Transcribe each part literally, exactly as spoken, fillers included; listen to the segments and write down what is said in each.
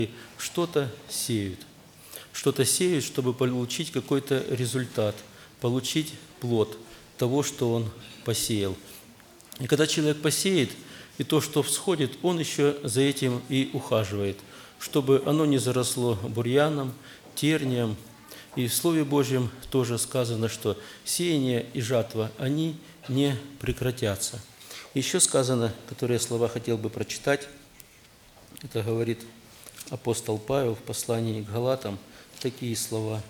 что-то сеют. Что-то сеют, чтобы получить какой-то результат, получить плод того, что он посеял. И когда человек посеет, и то, что всходит, он еще за этим и ухаживает, чтобы оно не заросло бурьяном, тернием. И в Слове Божьем тоже сказано, что сеяние и жатва, они не прекратятся. Еще сказано, которые слова хотел бы прочитать, это говорит апостол Павел в послании к Галатам, такие слова.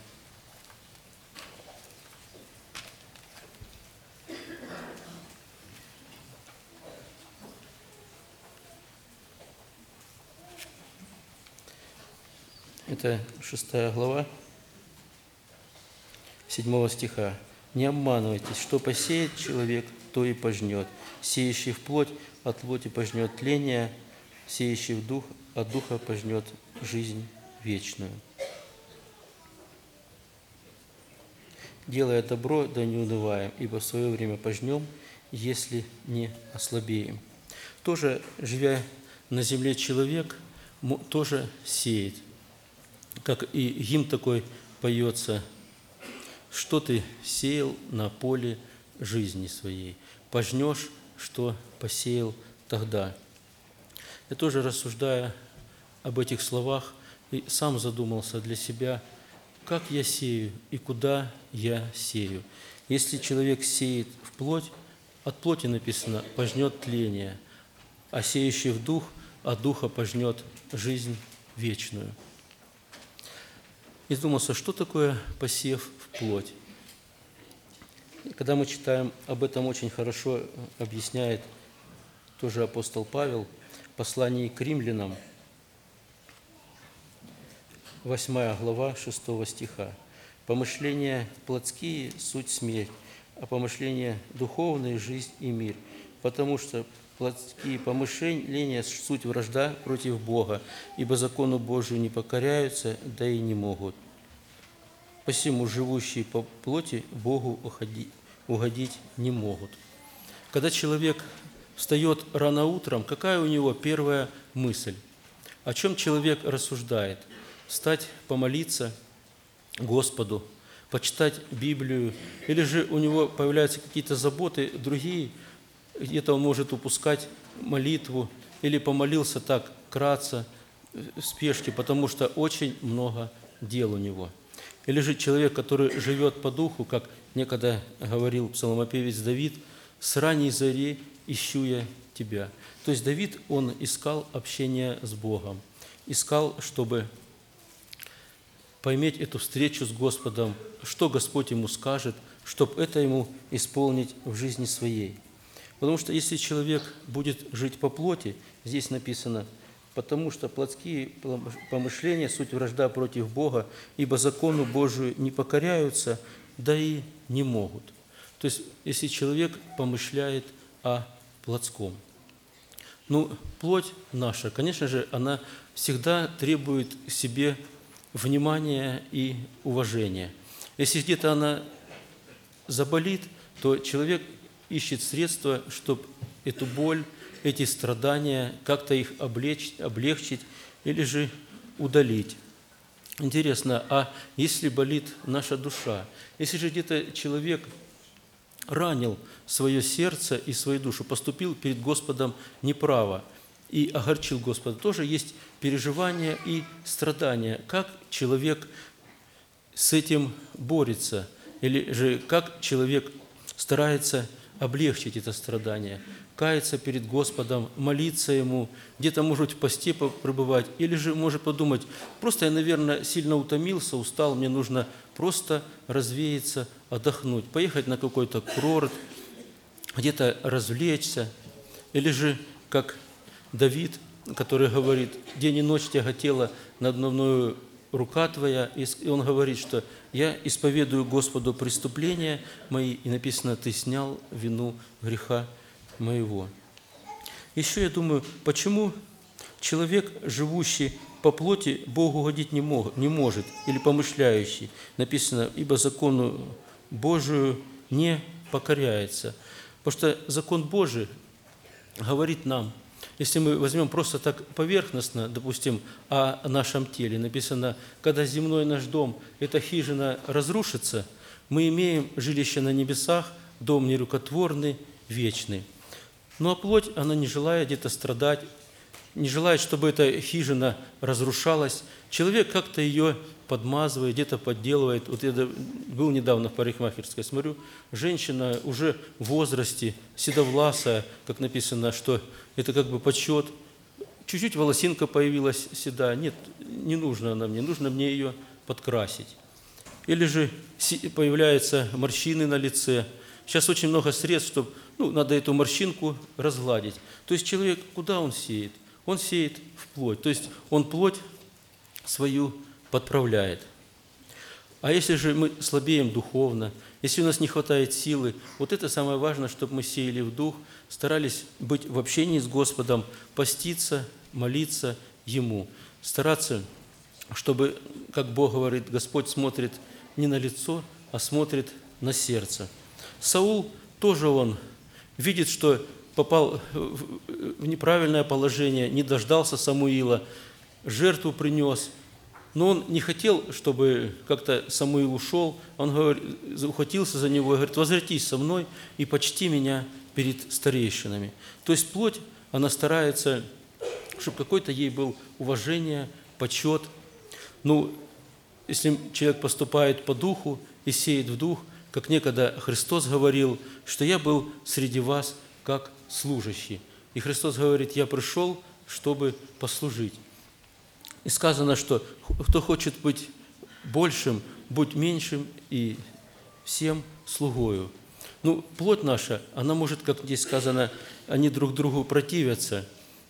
Это шестая глава, седьмого стиха. «Не обманывайтесь, что посеет человек, то и пожнет. Сеющий в плоть, от плоти пожнет тление, сеющий в дух, от духа пожнет жизнь вечную. Делая добро, да не унываем, ибо в свое время пожнем, если не ослабеем». Тоже, живя на земле, человек тоже сеет. Как и гимн такой поется: «Что ты сеял на поле жизни своей, пожнешь, что посеял тогда». Я тоже, рассуждая об этих словах, и сам задумался для себя, как я сею и куда я сею. Если человек сеет в плоть, от плоти написано «пожнет тление», а сеющий в дух, от духа пожнет жизнь вечную. И думался, что такое посев в плоть. И когда мы читаем об этом, очень хорошо объясняет тоже апостол Павел в послании к римлянам, восьмая глава, шестого стиха. «Помышления плотские – суть смерть, а помышления духовные – жизнь и мир. Потому что плотские помышления – суть вражда против Бога, ибо закону Божию не покоряются, да и не могут. Посему живущие по плоти Богу угодить не могут». Когда человек встает рано утром, какая у него первая мысль? О чем человек рассуждает? Встать, помолиться Господу, почитать Библию, или же у него появляются какие-то заботы другие, где-то он может упускать молитву, или помолился так кратко, в спешке, потому что очень много дел у него. Или же человек, который живет по духу, как некогда говорил псалмопевец Давид: «С ранней зари ищу я тебя». То есть Давид, он искал общение с Богом, искал, чтобы поиметь эту встречу с Господом, что Господь ему скажет, чтобы это ему исполнить в жизни своей. Потому что если человек будет жить по плоти, здесь написано: «Потому что плотские помышления – суть вражда против Бога, ибо закону Божию не покоряются, да и не могут». То есть, если человек помышляет о плотском. Ну, плоть наша, конечно же, она всегда требует к себе внимания и уважения. Если где-то она заболит, то человек ищет средства, чтобы эту боль, эти страдания, как-то их облечь, облегчить или же удалить. Интересно, а если болит наша душа? Если же где-то человек ранил свое сердце и свою душу, поступил перед Господом неправо и огорчил Господа, тоже есть переживания и страдания. Как человек с этим борется? Или же как человек старается облегчить это страдание? Каяться перед Господом, молиться Ему, где-то, может, в посте пребывать, или же может подумать: просто я, наверное, сильно утомился, устал, мне нужно просто развеяться, отдохнуть, поехать на какой-то курорт, где-то развлечься. Или же, как Давид, который говорит: «День и ночь тяготела надо мною рука Твоя», и он говорит, что «я исповедую Господу преступления мои», и написано: «Ты снял вину греха моего». Еще я думаю, почему человек, живущий по плоти, Богу угодить не, мог, не может, или помышляющий, написано: «Ибо закону Божию не покоряется». Потому что закон Божий говорит нам, Если мы возьмем просто так поверхностно, допустим, о нашем теле, написано, когда земной наш дом, эта хижина разрушится, мы имеем жилище на небесах, дом нерукотворный, вечный. Ну а плоть, она не желает где-то страдать, не желает, чтобы эта хижина разрушалась. Человек как-то ее подмазывает, где-то подделывает. Вот я был недавно в парикмахерской, смотрю, женщина уже в возрасте, седовласая, как написано, что это как бы почет. Чуть-чуть волосинка появилась седая. Нет, не нужно она мне, нужно мне ее подкрасить. Или же появляются морщины на лице. Сейчас очень много средств, чтобы, ну, надо эту морщинку разгладить. То есть человек, куда он сеет? Он сеет в плоть. То есть он плоть свою подправляет. А если же мы слабеем духовно, если у нас не хватает силы, вот это самое важное, чтобы мы сеяли в дух, старались быть в общении с Господом, поститься, молиться Ему, стараться, чтобы, как Бог говорит, Господь смотрит не на лицо, а смотрит на сердце. Саул тоже он видит, что попал в неправильное положение, не дождался Самуила, жертву принес, но он не хотел, чтобы как-то Самуил ушел, он говорит, ухватился за него и говорит: возвратись со мной и почти меня перед старейшинами. То есть плоть, она старается, чтобы какое-то ей было уважение, почет. Ну, если человек поступает по духу и сеет в дух, как некогда Христос говорил, что я был среди вас как служащий. И Христос говорит: я пришел, чтобы послужить. И сказано, что кто хочет быть большим, будь меньшим и всем слугою. Ну, плоть наша, она может, как здесь сказано, они друг другу противятся.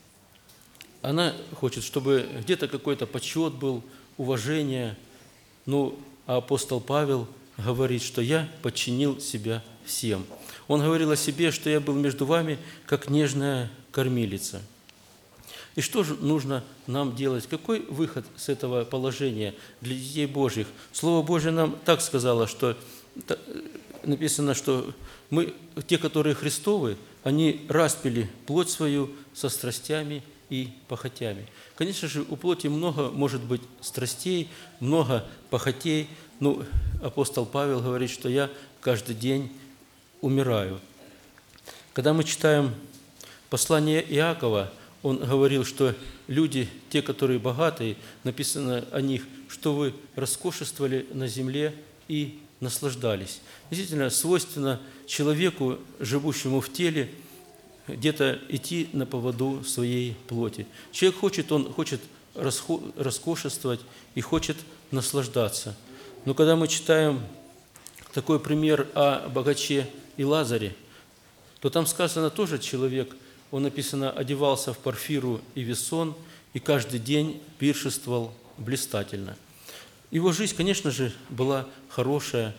Она хочет, чтобы где-то какой-то почет был, уважение. Ну, а апостол Павел говорит, что я подчинил себя всем. Он говорил о себе, что я был между вами, как нежная кормилица. И что же нужно нам делать? Какой выход с этого положения для детей Божьих? Слово Божье нам так сказало, что написано, что мы, те, которые Христовы, они распили плоть свою со страстями и похотями. Конечно же, у плоти много может быть страстей, много похотей. Ну, апостол Павел говорит, что я каждый день умираю. Когда мы читаем послание Иакова, он говорил, что люди, те, которые богатые, написано о них, что вы роскошествовали на земле и наслаждались. Действительно, свойственно человеку, живущему в теле, где-то идти на поводу своей плоти. Человек хочет, он хочет роскошествовать и хочет наслаждаться. Но когда мы читаем такой пример о богаче и Лазаре, то там сказано тоже человек, он написано, одевался в парфиру и весон, и каждый день пиршествовал блистательно. Его жизнь, конечно же, была хорошая.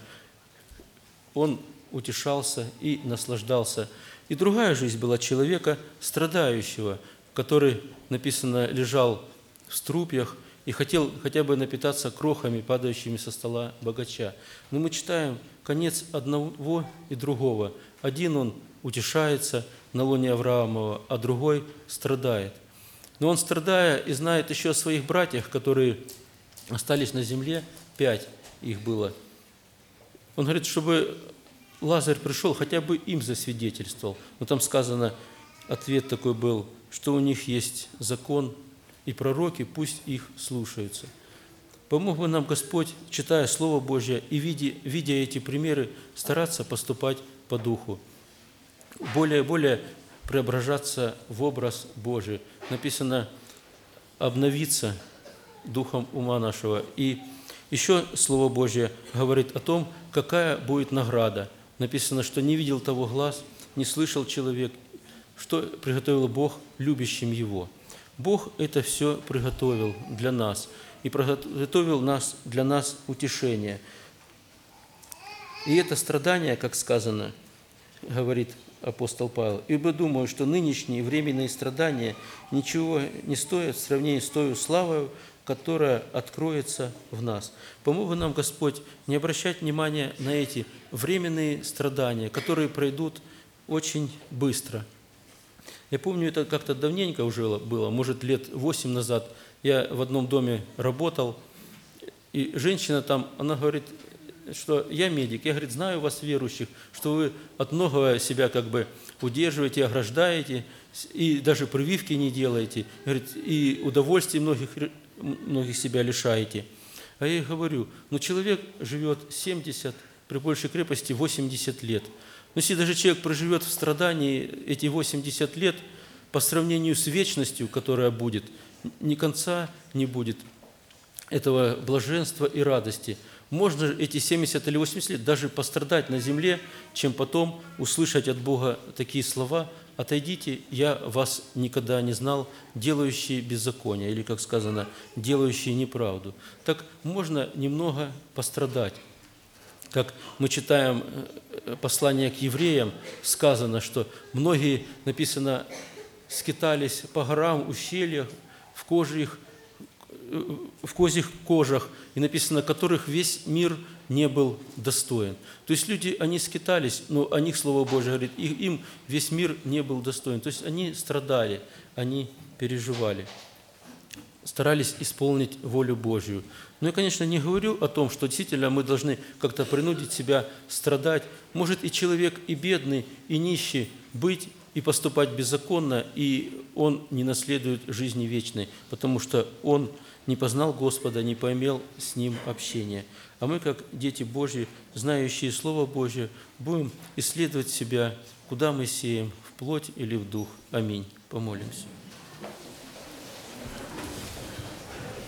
Он утешался и наслаждался. И другая жизнь была человека страдающего, который, написано, лежал в струпьях и хотел хотя бы напитаться крохами, падающими со стола богача. Но мы читаем конец одного и другого. Один он утешается на лоне Авраамова, а другой страдает. Но он, страдая, и знает еще о своих братьях, которые остались на земле, пять их было. Он говорит, чтобы Лазарь пришел, хотя бы им засвидетельствовал. Но там сказано, ответ такой был, что у них есть закон и пророки, пусть их слушаются. Помог бы нам Господь, читая Слово Божье и видя, видя эти примеры, стараться поступать по духу. Более и более преображаться в образ Божий. Написано, обновиться духом ума нашего. И еще Слово Божье говорит о том, какая будет награда. Написано, что не видел того глаз, не слышал человек, что приготовил Бог любящим Его. Бог это все приготовил для нас. И приготовил нас, для нас утешение. И это страдание, как сказано, говорит апостол Павел, «Ибо думаю, что нынешние временные страдания ничего не стоят в сравнении с той славою, которая откроется в нас». Помог бы нам Господь не обращать внимания на эти временные страдания, которые пройдут очень быстро. Я помню, это как-то давненько уже было, может, лет восемь назад. Я в одном доме работал, и женщина там, она говорит, что я медик. Я, говорит, знаю вас, верующих, что вы от многого себя как бы удерживаете, ограждаете, и даже прививки не делаете, говорит, и удовольствий многих, многих себя лишаете. А я ей говорю, ну человек живет семьдесят, при большей крепости восемьдесят лет. Но если даже человек проживет в страдании эти восемьдесят лет, по сравнению с вечностью, которая будет, ни конца не будет этого блаженства и радости. Можно эти семьдесят или восемьдесят лет даже пострадать на земле, чем потом услышать от Бога такие слова: «Отойдите, я вас никогда не знал, делающие беззаконие», или, как сказано, «делающие неправду». Так можно немного пострадать. Как мы читаем послание к евреям, сказано, что многие, написано, скитались по горам, ущельях, в кожих, в козьих кожах, и написано, которых весь мир не был достоин. То есть люди, они скитались, но о них Слово Божие говорит, и им весь мир не был достоин. То есть они страдали, они переживали, старались исполнить волю Божью. Но я, конечно, не говорю о том, что действительно мы должны как-то принудить себя страдать. Может и человек, и бедный, и нищий быть и поступать беззаконно, и он не наследует жизни вечной, потому что он не познал Господа, не поимел с Ним общения. А мы, как дети Божьи, знающие Слово Божье, будем исследовать себя, куда мы сеем, в плоть или в дух. Аминь. Помолимся.